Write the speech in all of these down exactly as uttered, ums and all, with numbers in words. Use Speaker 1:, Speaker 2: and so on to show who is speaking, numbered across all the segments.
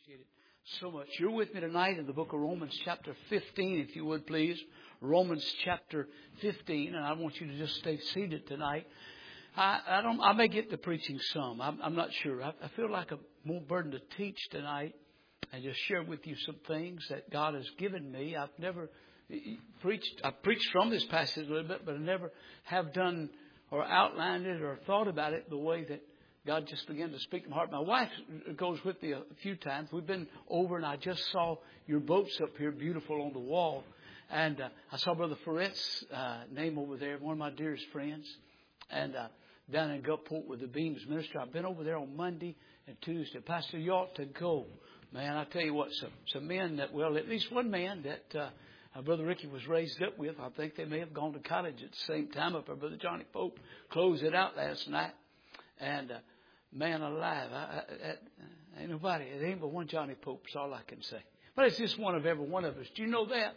Speaker 1: appreciate it so much. You're with me tonight in the book of Romans chapter fifteen, if you would please. Romans chapter fifteen, and I want you to just stay seated tonight. I, I don't. I may get to preaching some. I'm, I'm not sure. I, I feel like I'm more burdened to teach tonight and just share with you some things that God has given me. I've never preached. I've preached from this passage a little bit, but I never have done or outlined it or thought about it the way that God just began to speak to my heart. My wife goes with me a few times. We've been over, and I just saw your boats up here, beautiful on the wall. And uh, I saw Brother Ferret's uh, name over there, one of my dearest friends. And uh, down in Gulfport with the Beams Ministry. I've been over there on Monday and Tuesday. Pastor, you ought to go. Man, I tell you what, some, some men that, well, at least one man that uh, uh, Brother Ricky was raised up with, I think they may have gone to college at the same time up there. Brother Johnny Pope closed it out last night. And, uh, man alive, I, I, I, ain't nobody, it ain't but one Johnny Pope, that's all I can say. But it's just one of every one of us. Do you know that?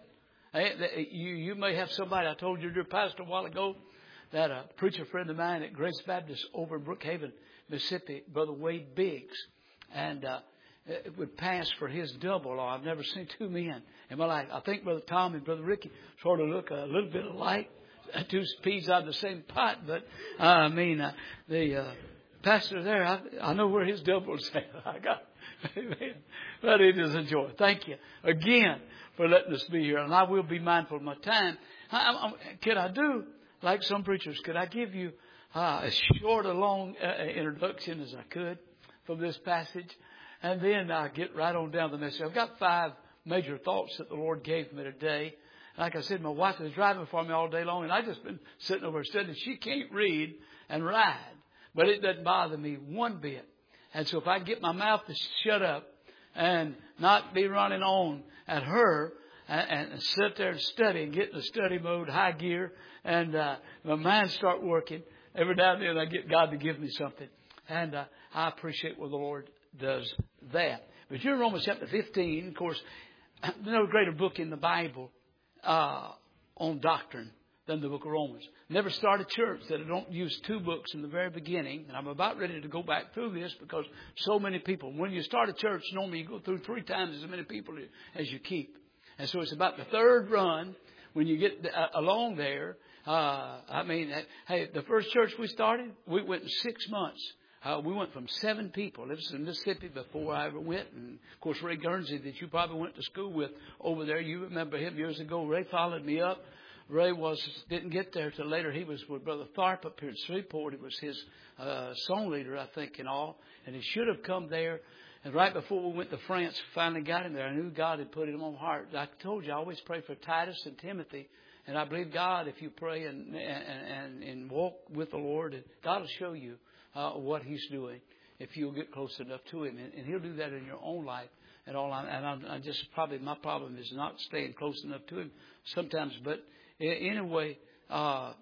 Speaker 1: You, you may have somebody, I told your dear pastor a while ago, that a preacher friend of mine at Grace Baptist over in Brookhaven, Mississippi, Brother Wade Biggs, and uh, it would pass for his double. Oh, I've never seen two men in my life. I think Brother Tom and Brother Ricky sort of look a little bit alike, two peas out of the same pot, but uh, I mean, uh, the uh, pastor there, I, I know where his double is at. I got, amen. But it is a joy. Thank you again for letting us be here, and I will be mindful of my time. I, I, can I do like some preachers? Could I give you uh, as short a long uh, introduction as I could from this passage, and then I get right on down to the message. I've got five major thoughts that the Lord gave me today. Like I said, my wife was driving for me all day long, and I just been sitting over studying. She can't read and ride, but it doesn't bother me one bit. And so if I get my mouth to shut up and not be running on at her and, and sit there and study and get in the study mode, high gear, and uh, my mind start working, every now and then I get God to give me something. And uh, I appreciate when the Lord does that. But you're in Romans chapter fifteen. Of course, there's no greater book in the Bible uh, on doctrine than the book of Romans. Never start a church that I don't use two books in the very beginning. And I'm about ready to go back through this because so many people, when you start a church, normally you go through three times as many people as you keep. And so it's about the third run when you get along there. Uh, I mean, hey, the first church we started, we went in six months. Uh, we went from seven people. This was in Mississippi before I ever went. And, of course, Ray Guernsey that you probably went to school with over there. You remember him years ago. Ray followed me up. Ray was didn't get there till later. He was with Brother Tharp up here in Shreveport. He was his uh, song leader, I think, and all. And he should have come there. And right before we went to France, finally got him there. I knew God had put him on heart. I told you, I always pray for Titus and Timothy. And I believe God, if you pray and and, and walk with the Lord, God will show you uh, what He's doing if you'll get close enough to Him. And, and He'll do that in your own life. And all. I, and I, I just probably, my problem is not staying close enough to Him sometimes. But anyway, uh,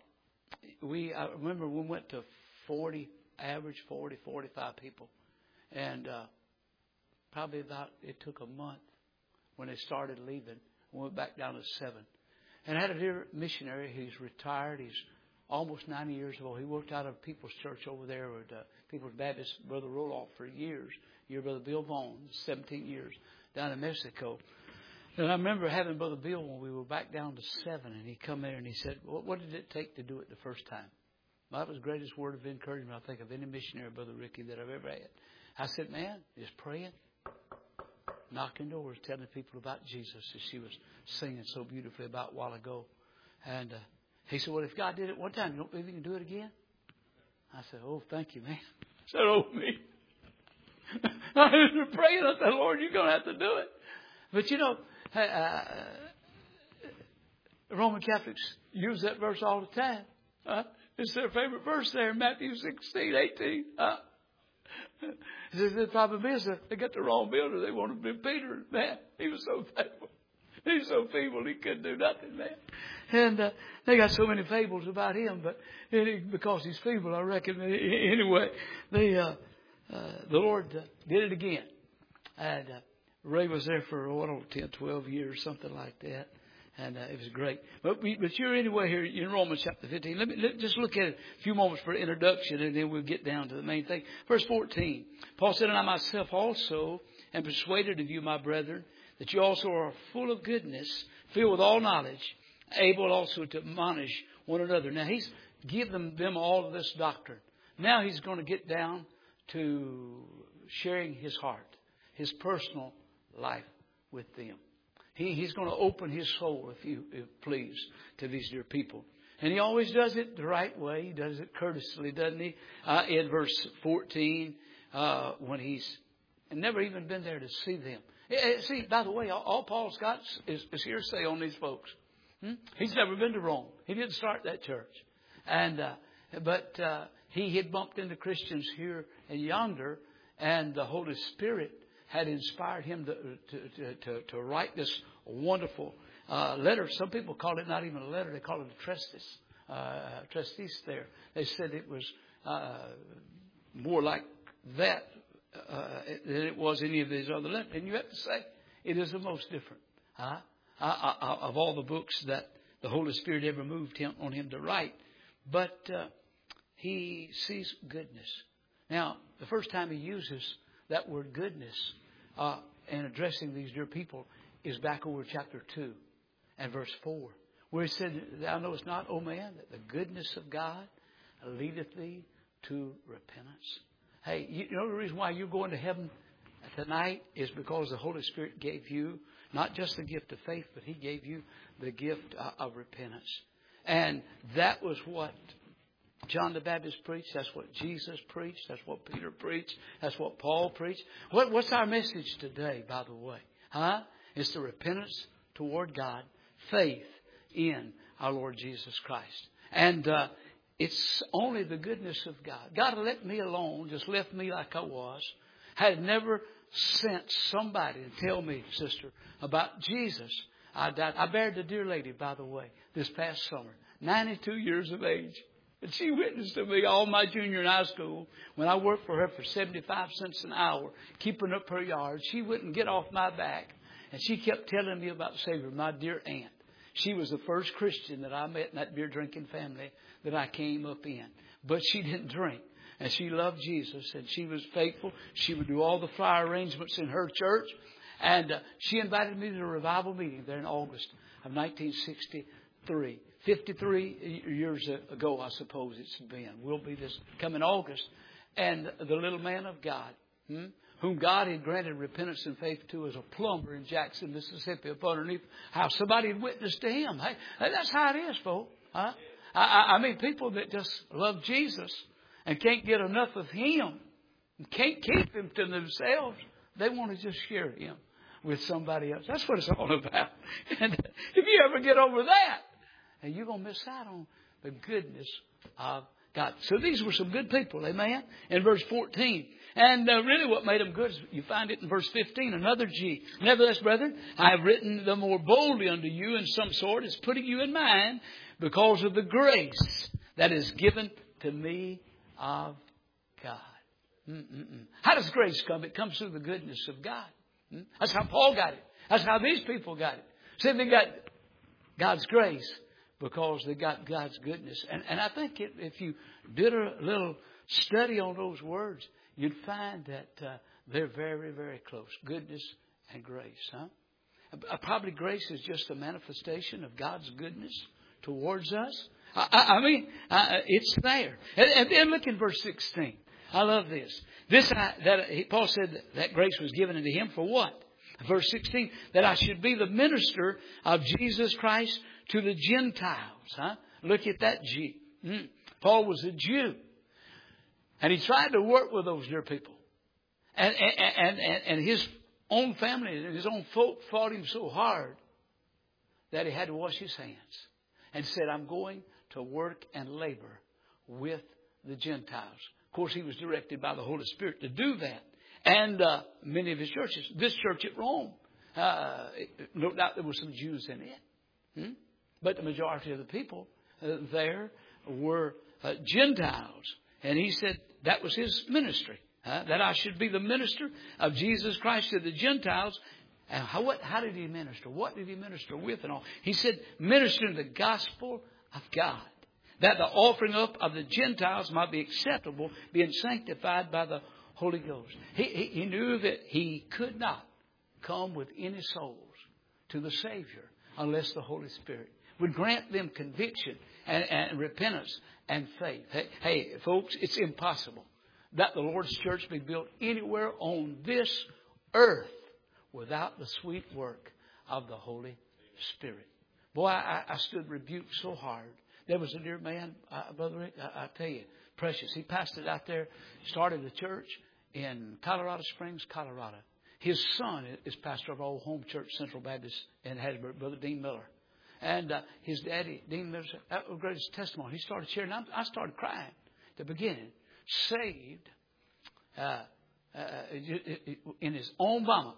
Speaker 1: we I remember we went to forty, average forty, forty-five people. And uh, probably about, it took a month when they started leaving. We went back down to seven. And I had a dear missionary. He's retired. He's almost ninety years old. He worked out of People's Church over there with uh, People's Baptist, Brother Roloff, for years. Your Brother Bill Vaughn, seventeen years, down in Mexico. And I remember having Brother Bill when we were back down to seven. And he come there and he said, well, what did it take to do it the first time? Well, that was the greatest word of encouragement, I think, of any missionary, Brother Ricky, that I've ever had. I said, man, just praying, knocking doors, telling people about Jesus, as she was singing so beautifully about a while ago. And uh, he said, well, if God did it one time, you don't believe He can do it again? I said, oh, thank you, man. I said, oh, me. I was praying. I said, Lord, you're going to have to do it. But, you know, uh, Roman Catholics use that verse all the time. Uh, it's their favorite verse there in Matthew sixteen, eighteen. Uh, the problem is that they got the wrong builder. They wanted to be Peter. Man, he was so faithful. He was so feeble he couldn't do nothing, man. And uh, they got so many fables about him, but it, because he's feeble, I reckon. Anyway, they, uh, uh, the Lord uh, did it again. And uh, Ray was there for, oh, I don't know, ten, twelve years, something like that. And uh, it was great. But, we, but you're anyway here in Romans chapter fifteen. Let me let, just look at it a few moments for introduction, and then we'll get down to the main thing. Verse fourteen. Paul said, and I myself also and persuaded of you, my brethren, that you also are full of goodness, filled with all knowledge, able also to admonish one another. Now, he's given them all of this doctrine. Now he's going to get down to sharing his heart, his personal life with them. He, he's going to open his soul, if you if please, to these dear people. And he always does it the right way. He does it courteously, doesn't he? Uh, in verse fourteen, uh, when he's never even been there to see them. See, by the way, all, all Paul's got is, is hearsay on these folks. Hmm? He's never been to Rome. He didn't start that church. And uh, but uh, he had bumped into Christians here and yonder, and the Holy Spirit had inspired him to to, to, to write this wonderful uh, letter. Some people call it not even a letter; they call it a trestis. Uh, trestis. There, they said it was uh, more like that uh, than it was any of these other letters. And you have to say it is the most different, huh? uh, uh, of all the books that the Holy Spirit ever moved him on him to write. But uh, he sees goodness. Now, the first time he uses that word goodness uh, in addressing these dear people is back over chapter two and verse four, where he said, "Thou knowest not, O man, that the goodness of God leadeth thee to repentance." Hey, you know the reason why you're going to heaven tonight is because the Holy Spirit gave you not just the gift of faith, but He gave you the gift of repentance. And that was what John the Baptist preached. That's what Jesus preached. That's what Peter preached. That's what Paul preached. What, what's our message today, by the way? Huh? It's the repentance toward God, faith in our Lord Jesus Christ. And uh, it's only the goodness of God. God let me alone, just left me like I was. Had never sent somebody to tell me, sister, about Jesus. I died. I buried a dear lady, by the way, this past summer, ninety-two years of age. And she witnessed to me all my junior in high school when I worked for her for seventy-five cents an hour, keeping up her yard. She wouldn't get off my back. And she kept telling me about the Savior, my dear aunt. She was the first Christian that I met in that beer drinking family that I came up in. But she didn't drink. And she loved Jesus. And she was faithful. She would do all the flower arrangements in her church. And uh, she invited me to a revival meeting there in August of nineteen sixty-three. fifty-three years ago, I suppose it's been. Will be this coming August. And the little man of God, hmm, whom God had granted repentance and faith to as a plumber in Jackson, Mississippi, up underneath how somebody had witnessed to him. Hey, that's how it is, folks. Huh? I, I mean, people that just love Jesus and can't get enough of Him and can't keep Him to themselves, they want to just share Him with somebody else. That's what it's all about. And if you ever get over that, and you're going to miss out on the goodness of God. So these were some good people, amen? In verse fourteen. And uh, really what made them good is you find it in verse fifteen, another G. "Nevertheless, brethren, I have written the more boldly unto you in some sort, as putting you in mind, because of the grace that is given to me of God." Mm-mm-mm. How does grace come? It comes through the goodness of God. Mm? That's how Paul got it. That's how these people got it. See, they got God's grace because they got God's goodness. And, and I think it, if you did a little study on those words, you'd find that uh, they're very, very close. Goodness and grace, huh? Uh, probably grace is just a manifestation of God's goodness towards us. I, I, I mean, uh, it's there. And, and then look in verse sixteen. I love this. This I, that Paul said that, that grace was given unto him for what? Verse sixteen, that I should be the minister of Jesus Christ to the Gentiles. Huh? Look at that G. Mm. Paul was a Jew. And he tried to work with those dear people. And, and, and, and his own family and his own folk fought him so hard that he had to wash his hands. And said, I'm going to work and labor with the Gentiles. Of course, he was directed by the Holy Spirit to do that. And uh, many of his churches. This church at Rome, uh, no doubt there were some Jews in it. Hmm? But the majority of the people uh, there were uh, Gentiles. And he said that was his ministry. Uh, that I should be the minister of Jesus Christ to the Gentiles. And how, what, how did he minister? What did he minister with and all? He said, ministering the gospel of God. That the offering up of the Gentiles might be acceptable, being sanctified by the Holy Ghost. He, he, he knew that he could not come with any souls to the Savior unless the Holy Spirit would grant them conviction and, and repentance and faith. Hey, hey, folks, it's impossible that the Lord's church be built anywhere on this earth without the sweet work of the Holy Spirit. Boy, I, I stood rebuked so hard. There was a dear man, uh, Brother Rick, I, I tell you, precious. He pastored out there, started a church in Colorado Springs, Colorado. His son is pastor of our old home church, Central Baptist in Hattiesburg, Brother Dean Miller. And uh, his daddy, Dean Miller, that was the greatest testimony. He started sharing. I, I started crying at the beginning. Saved uh, uh, in his own vomit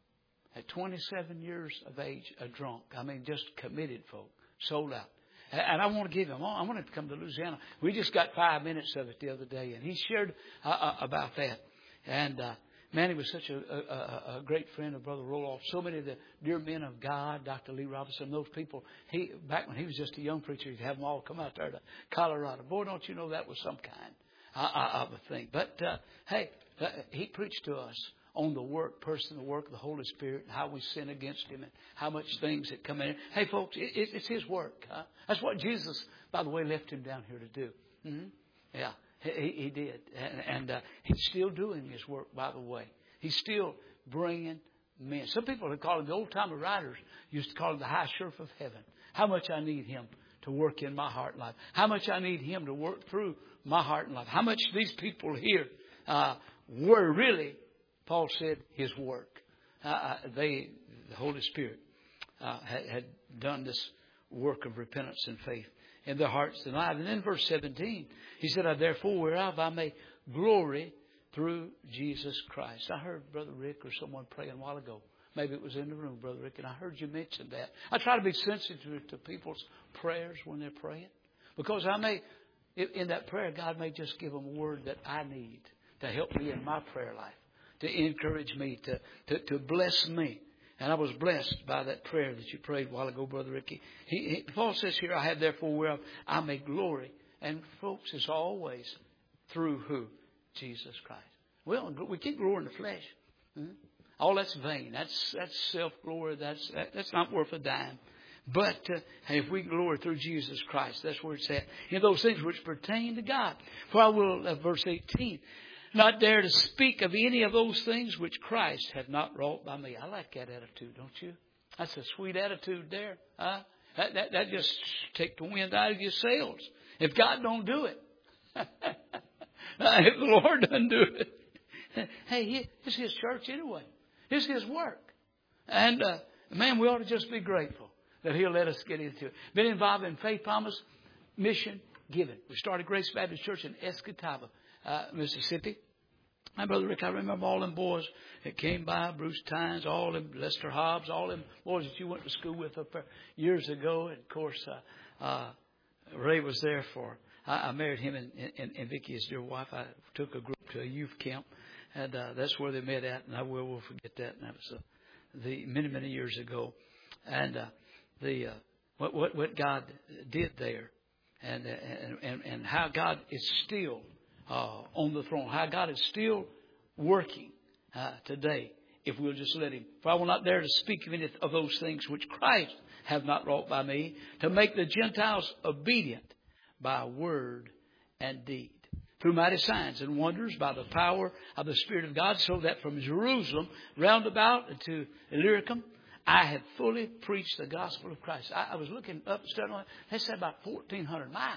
Speaker 1: at twenty-seven years of age, a drunk. I mean, just committed folk, sold out. And I want to give him all. I want him to come to Louisiana. We just got five minutes of it the other day, and he shared uh, uh, about that. And uh, man, he was such a, a, a great friend of Brother Roloff. So many of the dear men of God, Doctor Lee Robinson, those people. He back when he was just a young preacher, he'd have them all come out there to Colorado. Boy, don't you know that was some kind of a thing. But uh, hey, uh, he preached to us on the work, personal work of the Holy Spirit, and how we sin against Him, and how much things that come in. Hey, folks, it, it, it's His work. Huh? That's what Jesus, by the way, left Him down here to do. Mm-hmm. Yeah, he, he did. And, and uh, He's still doing His work, by the way. He's still bringing men. Some people have called Him, the old-timer writers used to call Him the high sheriff of heaven. How much I need Him to work in my heart and life. How much I need Him to work through my heart and life. How much these people here uh, were really, Paul said, His work. Uh, they, the Holy Spirit, uh, had, had done this work of repentance and faith in their hearts and lives. And then verse seventeen, he said, I therefore whereof I may glory through Jesus Christ. I heard Brother Rick or someone praying a while ago. Maybe it was in the room, Brother Rick, and I heard you mention that. I try to be sensitive to people's prayers when they're praying. Because I may, in that prayer, God may just give them a word that I need to help me in my prayer life, to encourage me, to, to, to bless me. And I was blessed by that prayer that you prayed a while ago, Brother Ricky. He, he, Paul says here, I have therefore whereof I may glory. And folks, it's always through who? Jesus Christ. Well, we can't glory in the flesh. Hmm? All that's vain. That's that's self-glory. That's that, that's not worth a dime. But uh, if we glory through Jesus Christ, that's where it's at. In those things which pertain to God. For I will, uh, verse eighteen, not dare to speak of any of those things which Christ hath not wrought by me. I like that attitude, don't you? That's a sweet attitude there. Huh? That, that, that just take the wind out of your sails. If God don't do it. If the Lord doesn't do it. Hey, it's His church anyway. It's His work. And, uh, man, we ought to just be grateful that He'll let us get into it. Been involved in faith promise, mission, giving. We started Grace Baptist Church in Escatawba, uh, Mississippi. My Brother Rick, I remember all them boys that came by, Bruce Tynes, all them, Lester Hobbs, all them boys that you went to school with up there years ago. And, of course, uh, uh, Ray was there for, I, I married him and, and, and Vicky, his dear wife. I took a group to a youth camp, and uh, that's where they met at, and I will, will forget that. And that was uh, the many, many years ago. And uh, the uh, what, what what God did there, and and and, and how God is still uh, on the throne, how God is still working uh, today, if we'll just let Him. For I will not dare to speak of any of those things which Christ have not wrought by me, to make the Gentiles obedient by word and deed, through mighty signs and wonders, by the power of the Spirit of God, so that from Jerusalem round about to Illyricum, I have fully preached the gospel of Christ. I, I was looking up and studying. They said about fourteen hundred miles.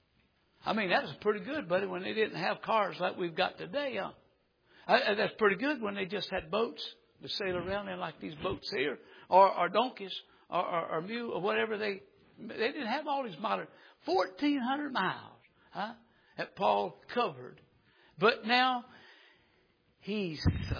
Speaker 1: I mean, that was pretty good, buddy, when they didn't have cars like we've got today. Huh? I, that's pretty good when they just had boats to sail around in, like these boats here, or, or donkeys, or, or, or mule, or whatever. They they didn't have all these modern fourteen hundred miles, huh? That Paul covered. But now he's uh,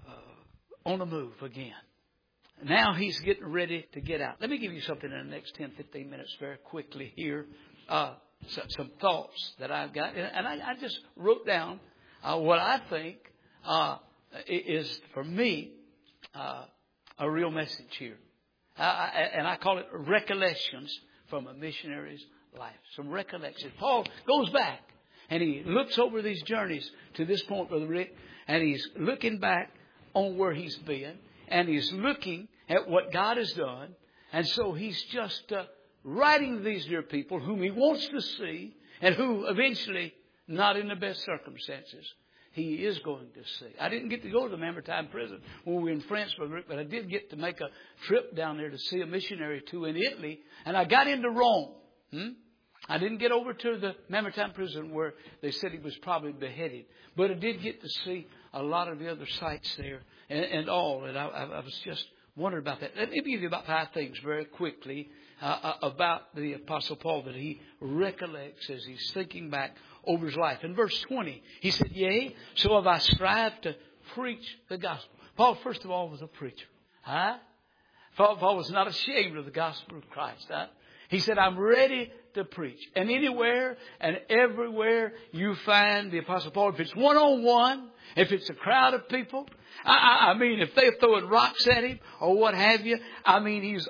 Speaker 1: uh, on the move again. Now he's getting ready to get out. Let me give you something in the next ten, fifteen minutes very quickly here. Uh, some, some thoughts that I've got. And I, I just wrote down uh, what I think uh, is, for me, uh, a real message here. Uh, I, and I call it recollections from a missionary's life. Some recollections. Paul goes back And he looks over these journeys to this point, Brother Rick, and he's looking back on where he's been. And he's looking at what God has done. And so he's just uh, writing to these dear people whom he wants to see and who eventually, not in the best circumstances, he is going to see. I didn't get to go to the Mamertine prison when we were in France, Brother Rick, but I did get to make a trip down there to see a missionary too in Italy. And I got into Rome. Hmm? I didn't get over to the Mamertine prison where they said he was probably beheaded. But I did get to see a lot of the other sites there and, and all. And I, I was just wondering about that. Let me give you about five things very quickly uh, about the Apostle Paul that he recollects as he's thinking back over his life. In verse twenty, he said, yea, so have I strived to preach the gospel. Paul, first of all, was a preacher. Huh? Paul, Paul was not ashamed of the gospel of Christ. Huh? He said, I'm ready to preach. And anywhere and everywhere you find the Apostle Paul, if it's one-on-one, if it's a crowd of people, I, I, I mean, if they're throwing rocks at him or what have you, I mean, he's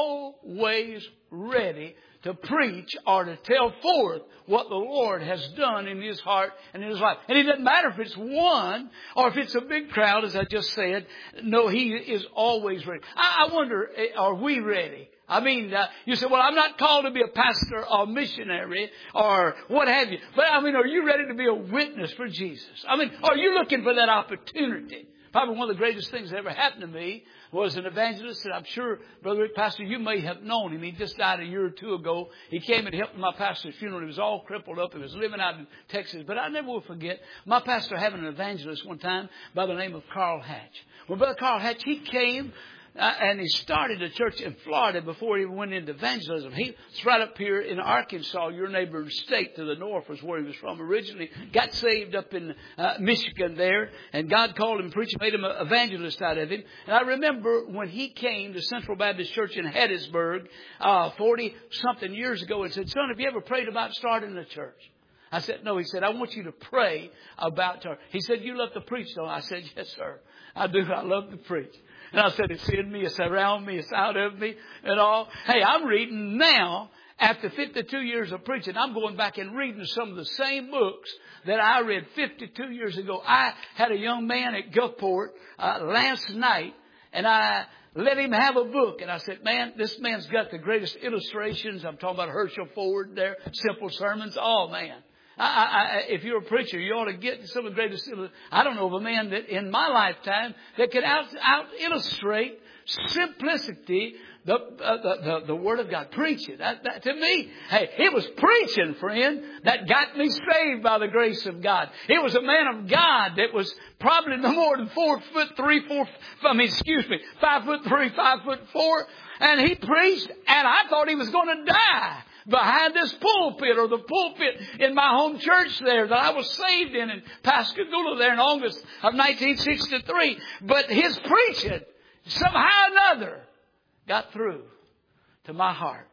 Speaker 1: always ready to preach or to tell forth what the Lord has done in his heart and in his life. And it doesn't matter if it's one or if it's a big crowd, as I just said. No, he is always ready. I, I wonder, are we ready? I mean, uh, you say, well, I'm not called to be a pastor or missionary or what have you. But, I mean, are you ready to be a witness for Jesus? I mean, are you looking for that opportunity? Probably one of the greatest things that ever happened to me was an evangelist that I'm sure, Brother Rick, Pastor, you may have known him. He just died a year or two ago. He came and helped my pastor's funeral. He was all crippled up. He was living out in Texas. But I never will forget my pastor having an evangelist one time by the name of Carl Hatch. Well, Brother Carl Hatch, he came Uh, and he started a church in Florida before he went into evangelism. He was right up here in Arkansas, your neighboring state to the north was where he was from originally. Got saved up in uh, Michigan there. And God called him preacher, made him an evangelist out of him. And I remember when he came to Central Baptist Church in Hattiesburg uh, forty-something years ago and said, son, have you ever prayed about starting a church? I said, no. He said, I want you to pray about church. He said, you love to preach, though. I said, yes, sir. I do. I love to preach. And I said, it's in me, it's around me, it's out of me and all. Hey, I'm reading now, after fifty-two years of preaching, I'm going back and reading some of the same books that I read fifty-two years ago. I had a young man at Gulfport uh, last night, and I let him have a book. And I said, man, this man's got the greatest illustrations. I'm talking about Herschel Ford there, simple sermons. Oh, man. I, I, if you're a preacher, you ought to get some of the greatest. I don't know of a man that in my lifetime that could out, out illustrate simplicity, the, uh, the, the, the Word of God. Preach it. That, that, to me, hey, it was preaching, friend, that got me saved by the grace of God. It was a man of God that was probably no more than four foot three, four, I mean, excuse me, five foot three, five foot four. And he preached, and I thought he was going to die behind this pulpit or the pulpit in my home church there that I was saved in in Pascagoula there in August of nineteen sixty-three. But his preaching somehow or another got through to my heart,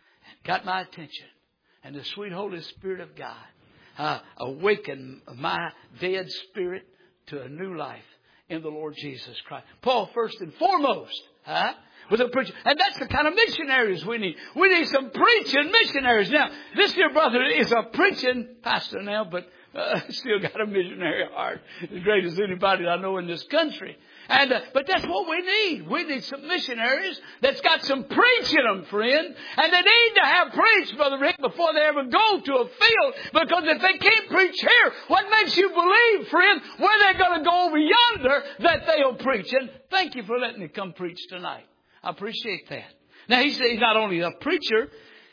Speaker 1: got my attention, and the sweet Holy Spirit of God uh, awakened my dead spirit to a new life in the Lord Jesus Christ. Paul, first and foremost, huh? was a preacher. And that's the kind of missionaries we need. We need some preaching missionaries. Now, this dear brother is a preaching pastor now, but uh, still got a missionary heart. As great as anybody I know in this country. And uh, but that's what we need. We need some missionaries that's got some preaching them, friend. And they need to have preached, Brother Rick, before they ever go to a field. Because if they can't preach here, what makes you believe, friend, where they're going to go over yonder that they'll preach? And thank you for letting me come preach tonight. I appreciate that. Now, he's, he's not only a preacher,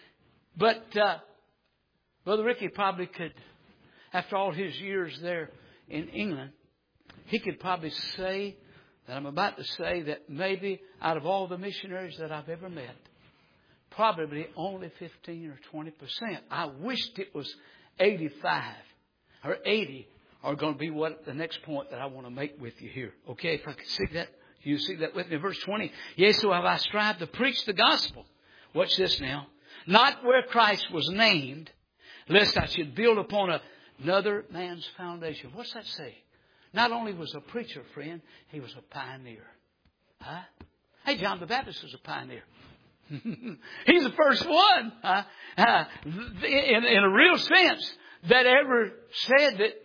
Speaker 1: but uh, Brother Ricky probably could, after all his years there in England, he could probably say that I'm about to say that maybe out of all the missionaries that I've ever met, probably only fifteen or twenty percent. I wished it was eighty-five or eighty are going to be what the next point that I want to make with you here. Okay, if I could see that. You see that with me. Verse twenty. Yea, so have I strived to preach the gospel. Watch this now. Not where Christ was named, lest I should build upon a, another man's foundation. What's that say? Not only was a preacher, friend, he was a pioneer. Huh? Hey, John the Baptist was a pioneer. He's the first one. Huh? Uh, in, in a real sense, that ever said that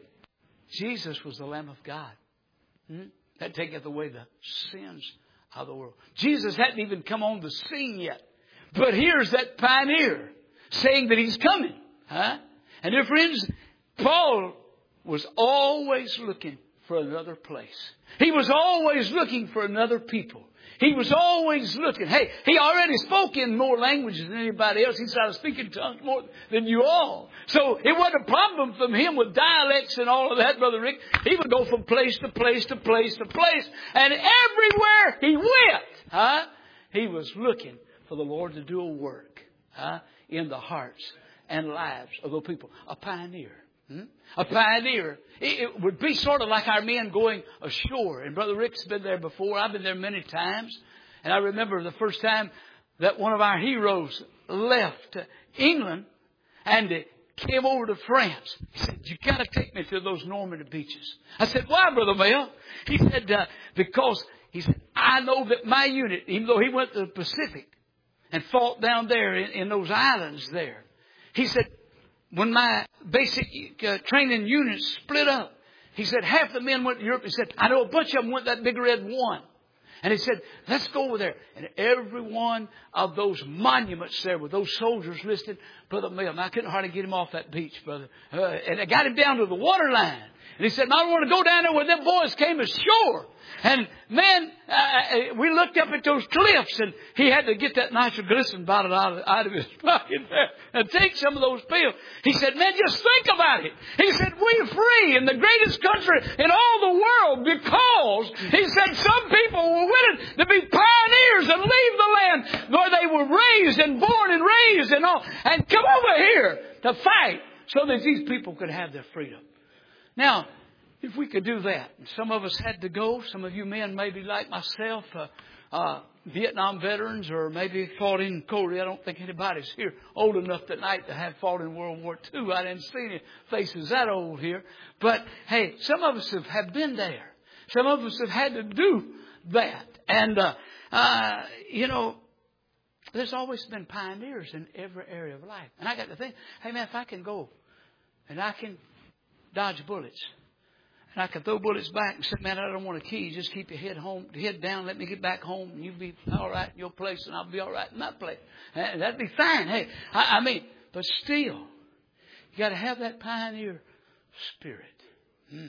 Speaker 1: Jesus was the Lamb of God. Hmm? That taketh away the sins of the world. Jesus hadn't even come on the scene yet. But here's that pioneer saying that He's coming. Huh? And dear friends, Paul was always looking for another place. He was always looking for another people. He was always looking. Hey, he already spoke in more languages than anybody else. He said, I was speaking tongues more than you all. So it wasn't a problem from him with dialects and all of that, Brother Rick. He would go from place to place to place to place. And everywhere he went, huh, he was looking for the Lord to do a work huh, in the hearts and lives of those people. A pioneer. Hmm? A pioneer. It, it would be sort of like our men going ashore. And Brother Rick's been there before. I've been there many times. And I remember the first time that one of our heroes left England and came over to France. He said, you got to take me to those Normandy beaches. I said, why, Brother Mel? He said, uh, because he said, I know that my unit, even though he went to the Pacific and fought down there in, in those islands there, he said, when my basic uh, training units split up, he said, half the men went to Europe. He said, I know a bunch of them went that Big Red One. And he said, let's go over there. And every one of those monuments there with those soldiers listed, Brother Milton, I couldn't hardly get him off that beach, brother. Uh, and I got him down to the water line. And he said, I don't want to go down there where them boys came ashore. And man, uh, we looked up at those cliffs and he had to get that nitroglycerin bottle out of, out of his pocket there and take some of those pills. He said, man, just think about it. He said, we're free in the greatest country in all the world because he said some people were willing to be pioneers and leave the land where they were raised and born and raised and all and come over here to fight so that these people could have their freedom. Now, if we could do that, and some of us had to go, some of you men maybe like myself, uh, uh, Vietnam veterans or maybe fought in Korea. I don't think anybody's here old enough tonight to have fought in World War Two. I didn't see any faces that old here. But hey, some of us have, have been there. Some of us have had to do that. And, uh, uh, you know, there's always been pioneers in every area of life. And I got to think, hey man, if I can go and I can dodge bullets, and I can throw bullets back and say, man, I don't want a key. Just keep your head home, head down. Let me get back home. And you'll be all right in your place, and I'll be all right in my place. And that'd be fine. Hey, I, I mean, but still, you got to have that pioneer spirit. Mm.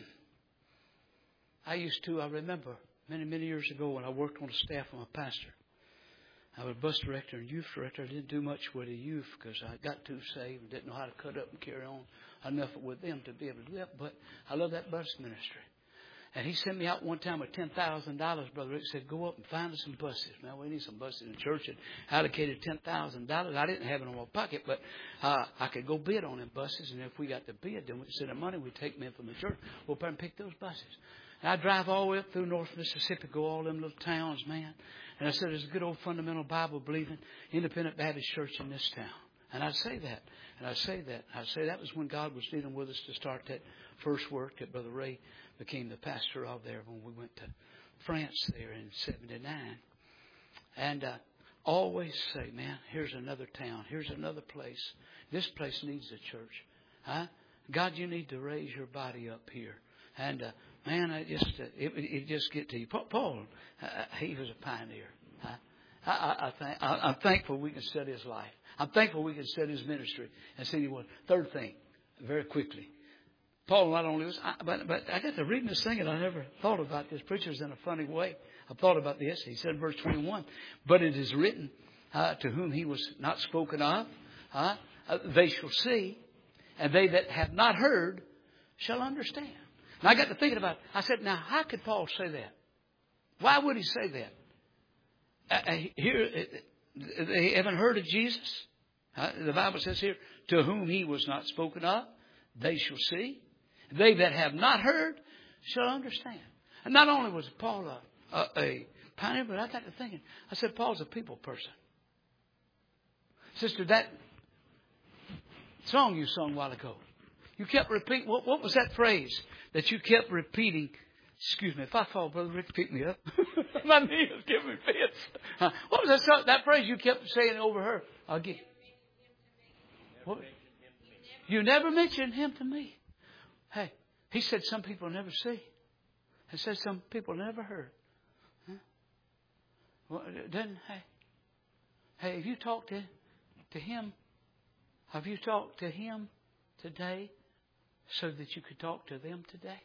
Speaker 1: I used to, I remember many, many years ago when I worked on the staff of my pastor. I was bus director and youth director. I didn't do much with the youth because I got too saved and didn't know how to cut up and carry on enough with them to be able to do that. But I love that bus ministry. And he sent me out one time with ten thousand dollars, Brother Rick. Said, go up and find us some buses. Man, we need some buses in the church. And allocated ten thousand dollars. I didn't have it in my pocket, but uh, I could go bid on them buses. And if we got the bid, then we'd send the money. We'd take men from the church. We'll and pick those buses. And I drive all the way up through North Mississippi, go all them little towns, man. And I said, there's a good old fundamental Bible-believing independent Baptist church in this town. And I'd say that. And I'd say that. I'd say that was when God was dealing with us to start that first work that Brother Ray became the pastor of there when we went to France there in seventy-nine. And uh, always say, man, here's another town. Here's another place. This place needs a church. Huh? God, you need to raise your body up here. And uh, man, I just uh, it, it just get to you. Paul, uh, he was a pioneer. Huh? I, I, I think, I, I'm thankful we can study his life. I'm thankful we can study his ministry and see what. Third thing, very quickly, Paul not only was, I, but but I got to reading this thing and I never thought about this. Preacher's in a funny way. I thought about this. He said, verse twenty-one, but it is written uh, to whom he was not spoken of, uh, uh, they shall see, and they that have not heard shall understand. And I got to thinking about it. I said, now, how could Paul say that? Why would he say that? Uh, here, uh, they haven't heard of Jesus. Uh, the Bible says here, to whom he was not spoken of, they shall see. They that have not heard shall understand. And not only was Paul a, a, a pioneer, but I got to thinking. I said, Paul's a people person. Sister, that song you sung a while ago, you kept repeating. What, what was that phrase that you kept repeating? Excuse me, if I fall, Brother Rick, pick me up. My knee is giving me fits. Uh, what was that, that phrase you kept saying over her? Again. What? You never mentioned him to me. Hey, he said some people never see. He said some people never heard. Huh? Well, doesn't, hey, hey, have you talked to, to him? Have you talked to him today so that you could talk to them today?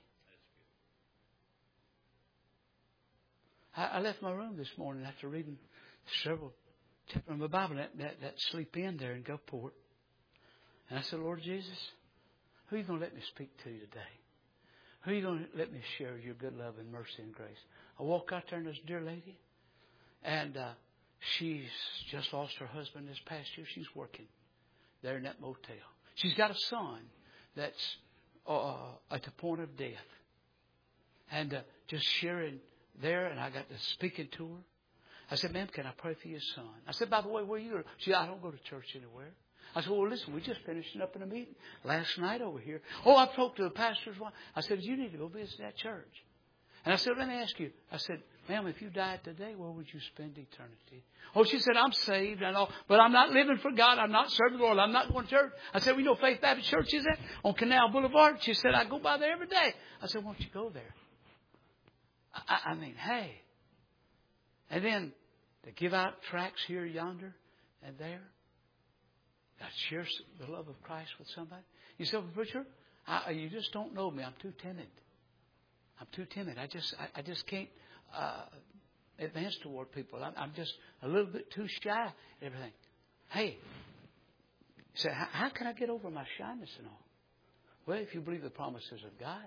Speaker 1: I, I left my room this morning after reading several chapters of my Bible, that, that, that sleep in there in Gulfport. And I said, Lord Jesus, who are you going to let me speak to today? Who are you going to let me share your good love and mercy and grace? I walk out there and there's a dear lady. And uh, she's just lost her husband this past year. She's working there in that motel. She's got a son that's uh, at the point of death. And uh, just sharing there, and I got to speaking to her. I said, ma'am, can I pray for your son? I said, by the way, where are you? She said, I don't go to church anywhere. I said, well, listen, we just finishing up in a meeting last night over here. Oh, I spoke to the pastor's wife. I said, you need to go visit that church. And I said, let me ask you. I said, ma'am, if you died today, where would you spend eternity? Oh, she said, I'm saved, I know, but I'm not living for God. I'm not serving the Lord. I'm not going to church. I said, well, you know Faith Baptist Church is that on Canal Boulevard? She said, I go by there every day. I said, why don't you go there? I, I mean, hey. And then they give out tracts here, yonder, and there. God shares the love of Christ with somebody. You say, well, preacher, I, you just don't know me. I'm too timid. I'm too timid. I just, I, I just can't uh, advance toward people. I'm, I'm just a little bit too shy. And everything. Hey, you say, how, how can I get over my shyness and all? Well, if you believe the promises of God.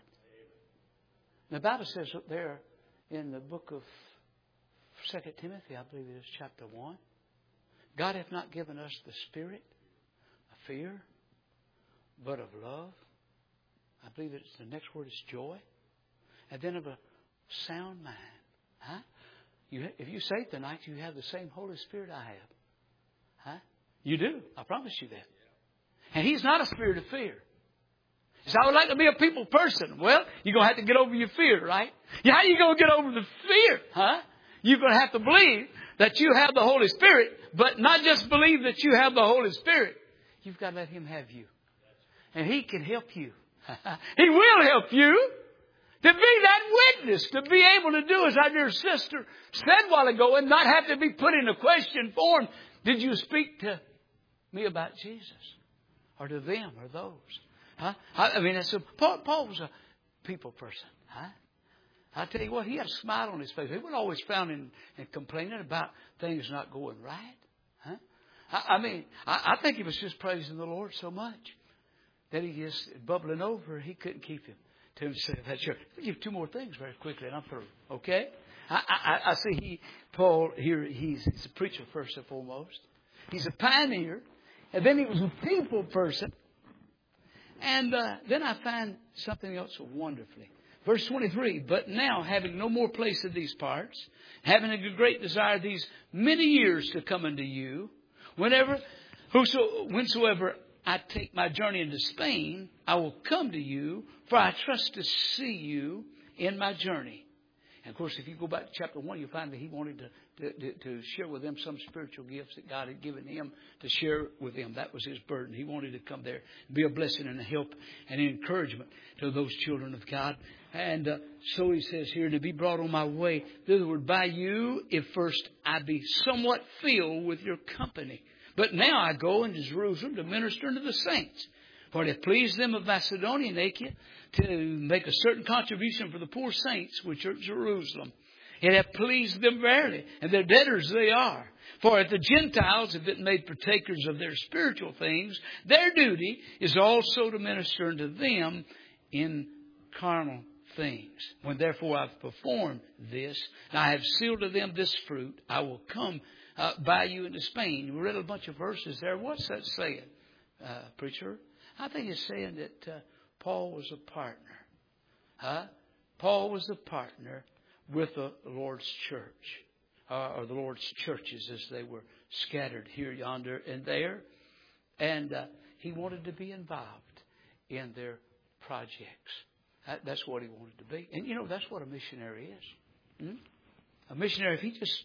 Speaker 1: And the Bible says up there in the book of Second Timothy, I believe it is chapter one. God hath not given us the spirit of fear, but of love. I believe it's the next word is joy. And then of a sound mind. Huh? You, if you say tonight you have the same Holy Spirit I have. Huh? You do. I promise you that. And He's not a spirit of fear. So I would like to be a people person. Well, you're going to have to get over your fear, right? Yeah, how are you going to get over the fear? Huh? You're going to have to believe that you have the Holy Spirit, but not just believe that you have the Holy Spirit. You've got to let Him have you. And He can help you. He will help you to be that witness, to be able to do as our dear sister said a while ago and not have to be put in a question form. Did you speak to me about Jesus? Or to them or those? Huh? I mean, I said, Paul, Paul was a people person. Huh? I tell you what, he had a smile on his face. He wasn't always frowning and complaining about things not going right. Huh? I, I mean, I, I think he was just praising the Lord so much that he just bubbling over. He couldn't keep him to himself. That's sure. I'll give two more things very quickly, and I'm through. Okay? I, I, I see he, Paul here. He's, he's a preacher first and foremost. He's a pioneer, and then he was a people person. And uh, then I find something else wonderfully. Verse twenty-three, but now having no more place in these parts, having a great desire these many years to come unto you, whenever, whoso, whensoever I take my journey into Spain, I will come to you, for I trust to see you in my journey. And of course, if you go back to chapter one, you'll find that he wanted to, to, to, to share with them some spiritual gifts that God had given him to share with them. That was his burden. He wanted to come there and be a blessing and a help and an encouragement to those children of God. And uh, so he says here, to be brought on my way thitherward by you, if first I be somewhat filled with your company. But now I go into Jerusalem to minister unto the saints. For it hath pleased them of Macedonia and Achaia to make a certain contribution for the poor saints which are at Jerusalem. It hath pleased them verily, and their debtors they are. For if the Gentiles have been made partakers of their spiritual things, their duty is also to minister unto them in carnal things. When therefore I've performed this, and I have sealed to them this fruit, I will come uh, by you into Spain. We read a bunch of verses there. What's that saying, uh, preacher? I think it's saying that uh, Paul was a partner. Huh? Paul was a partner with the Lord's church, uh, or the Lord's churches as they were scattered here, yonder, and there. And uh, he wanted to be involved in their projects. That, that's what he wanted to be. And, you know, that's what a missionary is. Hmm? A missionary, if he just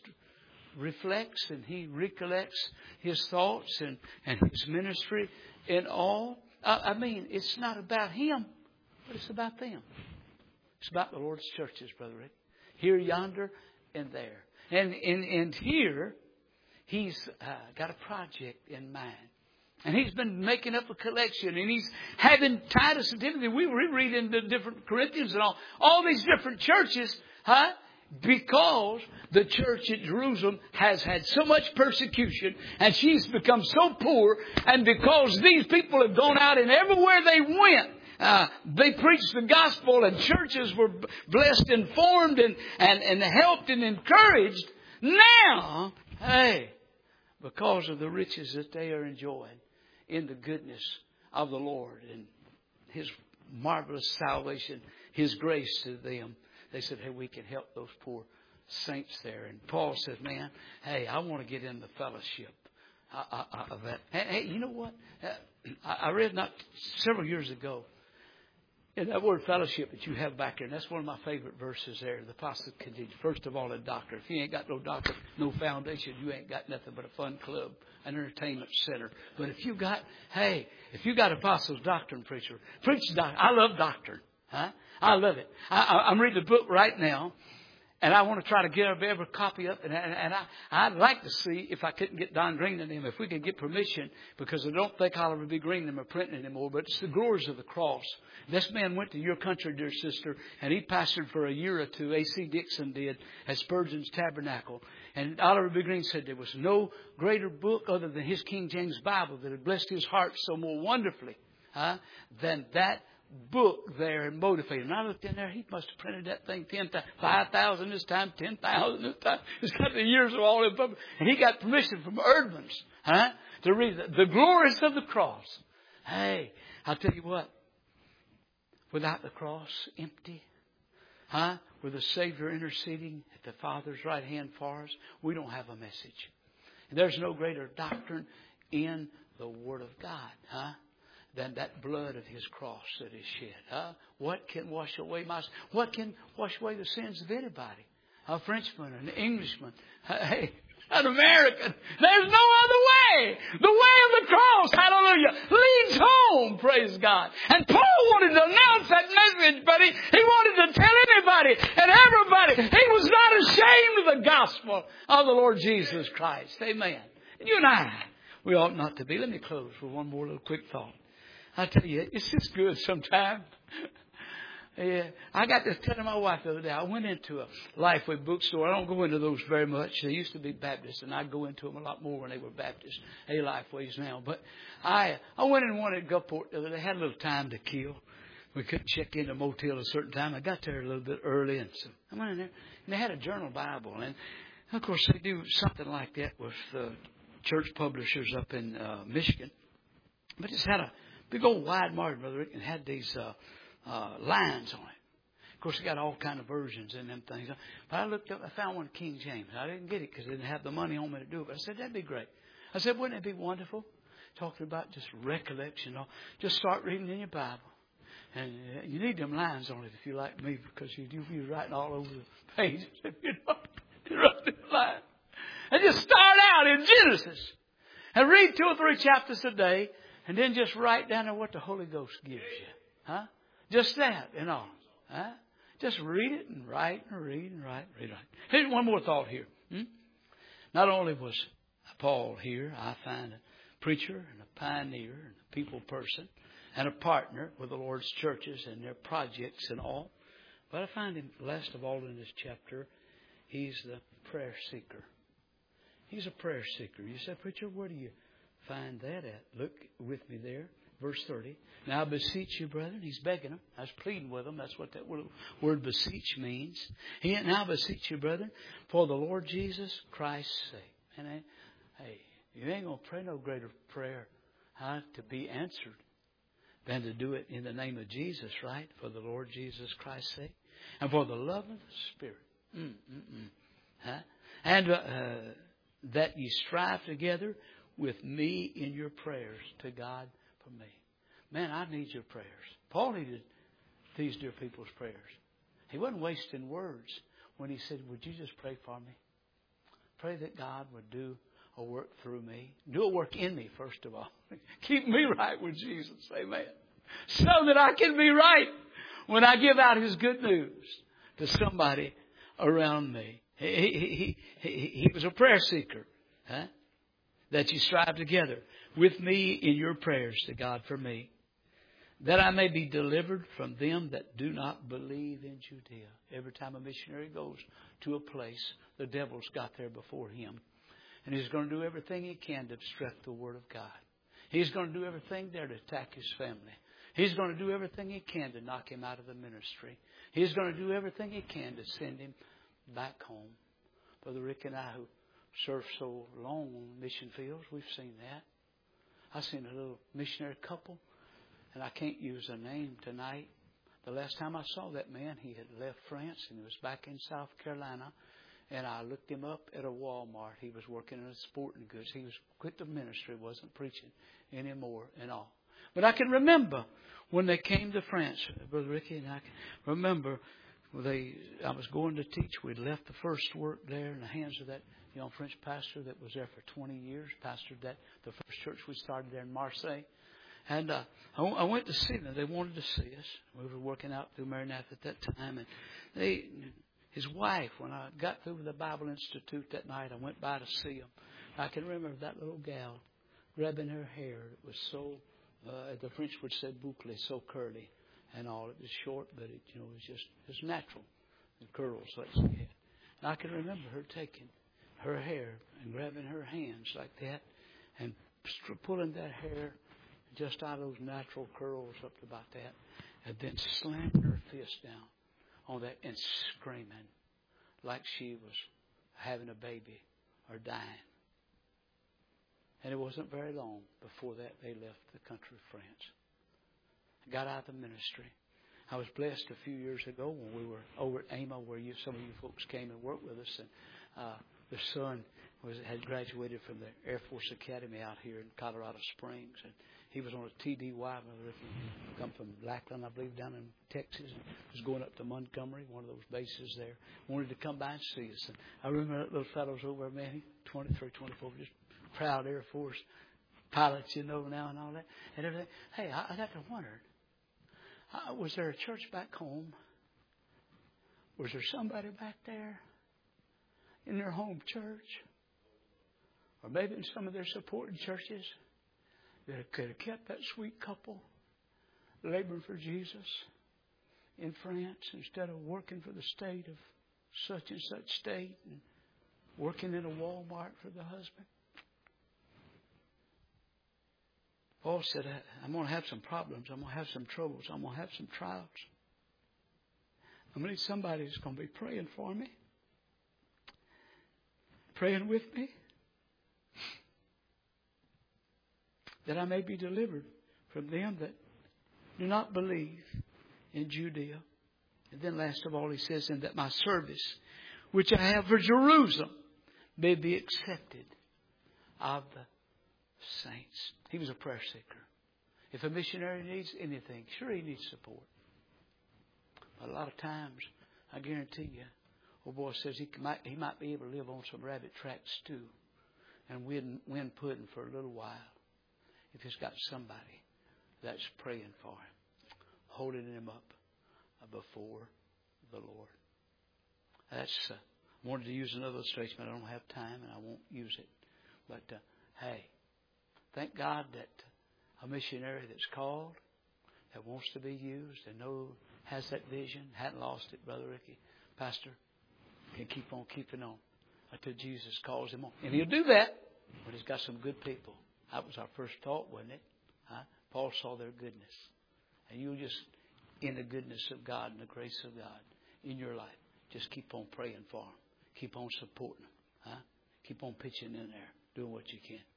Speaker 1: reflects and he recollects his thoughts and, and his ministry and all, I, I mean, it's not about him, but it's about them. It's about the Lord's churches, Brother Rick. Here, yonder, and there. And, and, and here, he's uh, got a project in mind. And he's been making up a collection. And he's having Titus and Timothy. We read in the different Corinthians and all. All these different churches. Huh? Because the church at Jerusalem has had so much persecution. And she's become so poor. And because these people have gone out and everywhere they went. Uh, they preached the gospel and churches were blessed and formed and, and, and helped and encouraged. Now, hey, because of the riches that they are enjoying in the goodness of the Lord and His marvelous salvation, His grace to them, they said, hey, we can help those poor saints there. And Paul says, man, hey, I want to get in the fellowship uh, uh, of that. Hey, hey, you know what? Uh, I, I read not several years ago. And that word fellowship that you have back there, and that's one of my favorite verses there. The apostle continued. First of all, a doctor. If you ain't got no doctor, no foundation, you ain't got nothing but a fun club, an entertainment center. But if you got, hey, if you got apostles, doctrine, preacher, preach doctrine. I love doctrine. Huh? I love it. I, I, I'm reading a book right now. And I want to try to get every copy up. And, and, and I, I'd like to see if I couldn't get Don Green and them, if we could get permission, because I don't think I'll ever be Green them or printing anymore. But it's the glories of the cross. This man went to your country, dear sister, and he pastored for a year or two. A C Dixon did at Spurgeon's Tabernacle. And Oliver B. Green said there was no greater book other than his King James Bible that had blessed his heart so more wonderfully huh, than that book there and motivated. And I looked in there, he must have printed that thing ten times, five thousand this time, ten thousand this time. It's got the years of all of them. And he got permission from Erdman's, huh, to read the, the glories of the cross. Hey, I'll tell you what, without the cross, empty, huh, with the Savior interceding at the Father's right hand for us, we don't have a message. And there's no greater doctrine in the Word of God, huh, than that blood of His cross that is shed. Huh? What can wash away my What can wash away the sins of anybody? A Frenchman, an Englishman, hey, an American. There's no other way. The way of the cross, hallelujah, leads home, praise God. And Paul wanted to announce that message, but he, he wanted to tell anybody and everybody. He was not ashamed of the gospel of the Lord Jesus Christ. Amen. And you and I, we ought not to be. Let me close with one more little quick thought. I tell you, it's just good sometimes. Yeah, I got this telling my wife the other day. I went into a Lifeway bookstore. I don't go into those very much. They used to be Baptist, and I'd go into them a lot more when they were Baptist. They Lifeways now. But I I went in one at Gulfport the other day. Had a little time to kill. We couldn't check in the motel at a certain time. I got there a little bit early, and so I went in there, and they had a journal Bible. And, of course, they do something like that with uh, church publishers up in uh, Michigan. But it's had a big old wide margin, Brother Rick, and had these uh, uh, lines on it. Of course, it got all kind of versions in them things. But I looked up, I found one King James. I didn't get it because I didn't have the money on me to do it. But I said, that'd be great. I said, wouldn't it be wonderful? Talking about just recollection. Just start reading in your Bible. And you need them lines on it if you're like me, because you do be writing all over the pages. You know, you write the line. And just start out in Genesis. And read two or three chapters a day. And then just write down there what the Holy Ghost gives you. Huh? Just that and all. Huh? Just read it and write and read and write and read. Write. Here's one more thought here. Hmm? Not only was Paul here, I find a preacher and a pioneer and a people person and a partner with the Lord's churches and their projects and all. But I find him, last of all in this chapter, he's the prayer seeker. He's a prayer seeker. You say, preacher, where do you find that at? Look with me there. Verse thirty. Now I beseech you, brethren. He's begging them. I was pleading with them. That's what that word, word beseech means. He, now I beseech you, brethren, for the Lord Jesus Christ's sake. And I, hey, you ain't going to pray no greater prayer huh, to be answered than to do it in the name of Jesus, right? For the Lord Jesus Christ's sake. And for the love of the Spirit. Mm, mm, mm. Huh? And uh, that ye strive together with me in your prayers to God for me. Man, I need your prayers. Paul needed these dear people's prayers. He wasn't wasting words when he said, would you just pray for me? Pray that God would do a work through me. Do a work in me, first of all. Keep me right with Jesus. Amen. So that I can be right when I give out His good news to somebody around me. He, he, he, he, he was a prayer seeker. Huh? That you strive together with me in your prayers to God for me, that I may be delivered from them that do not believe in Judea. Every time a missionary goes to a place, the devil's got there before him. And he's going to do everything he can to obstruct the Word of God. He's going to do everything there to attack his family. He's going to do everything he can to knock him out of the ministry. He's going to do everything he can to send him back home. Brother Rick and I, who served so long on mission fields, we've seen that. I've seen a little missionary couple, and I can't use a name tonight. The last time I saw that man, he had left France and he was back in South Carolina. And I looked him up at a Walmart. He was working in a sporting goods. He was quit the ministry, wasn't preaching anymore and all. But I can remember when they came to France, Brother Ricky and I can remember they. I was going to teach. We'd left the first work there in the hands of that young French pastor that was there for twenty years, pastored that the first church we started there in Marseille. And uh, I, I went to see them. They wanted to see us. We were working out through Maranatha at that time, and they. His wife, when I got through the Bible Institute that night, I went by to see him. I can remember that little gal grabbing her hair. It was so, uh, the French would say bouclé, so curly and all. It was short, but it, you know, it was just, it was natural. The curls, let's say. And I can remember her taking her hair and grabbing her hands like that and pulling that hair just out of those natural curls up to about that, and then slamming her fist down on that and screaming like she was having a baby or dying. And it wasn't very long before that they left the country of France. Got out of the ministry. I was blessed a few years ago when we were over at A M A, where you, some of you folks came and worked with us, and uh, the son was had graduated from the Air Force Academy out here in Colorado Springs, and he was on a T D Y, come from Lackland, I believe, down in Texas, and was going up to Montgomery, one of those bases there. Wanted to come by and see us. And I remember that little fellow's over there, man, he twenty-three, twenty-four, just proud Air Force pilots, you know, now and all that. And everything. Hey, I, I got to wonder, uh, was there a church back home? Was there somebody back there in their home church? Or maybe in some of their supporting churches that could have kept that sweet couple laboring for Jesus in France instead of working for the state of such and such state and working in a Walmart for the husband. Paul said, I'm going to have some problems. I'm going to have some troubles. I'm going to have some trials. I'm going to need somebody who's going to be praying for me, praying with me, that I may be delivered from them that do not believe in Judea. And then last of all, he says, and that my service, which I have for Jerusalem, may be accepted of the saints. He was a prayer seeker. If a missionary needs anything, sure, he needs support. But a lot of times, I guarantee you, old boy says he might, he might be able to live on some rabbit track stew and win, win pudding for a little while, if he's got somebody that's praying for him, holding him up before the Lord. That's, uh, I wanted to use another illustration, but I don't have time and I won't use it. But, uh, hey, thank God that a missionary that's called, that wants to be used and know, has that vision, hadn't lost it, Brother Ricky, Pastor, can keep on keeping on until Jesus calls him on. And he'll do that when he's got some good people. That was our first thought, wasn't it? Huh? Paul saw their goodness. And you just, in the goodness of God and the grace of God in your life, just keep on praying for them. Keep on supporting them. Huh? Keep on pitching in there, doing what you can.